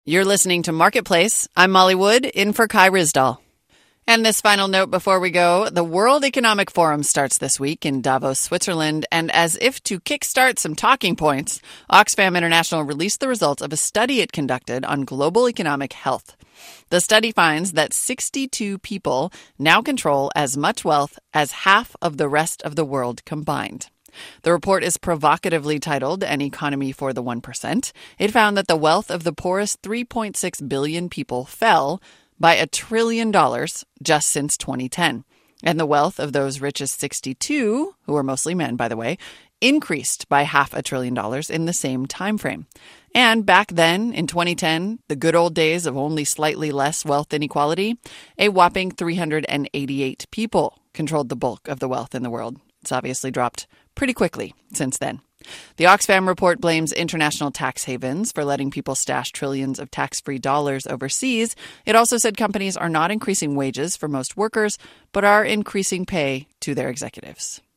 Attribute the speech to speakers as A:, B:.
A: You're listening to Marketplace. I'm Molly Wood, in for Kai Ryssdal. And this final note before we go, the World Economic Forum starts this week in Davos, Switzerland, and as if to kickstart some talking points, Oxfam International released the results of a study it conducted on global economic health. The study finds that 62 people now control as much wealth as half of the rest of the world combined. The report is provocatively titled An Economy for the 1%. It found that the wealth of the poorest 3.6 billion people fell by $1 trillion just since 2010. And the wealth of those richest 62, who are mostly men, by the way, increased by $500 billion in the same time frame. And back then, in 2010, the good old days of only slightly less wealth inequality, a whopping 388 people controlled the bulk of the wealth in the world. It's obviously dropped pretty quickly since then. The Oxfam report blames international tax havens for letting people stash trillions of tax-free dollars overseas. It also said companies are not increasing wages for most workers, but are increasing pay to their executives.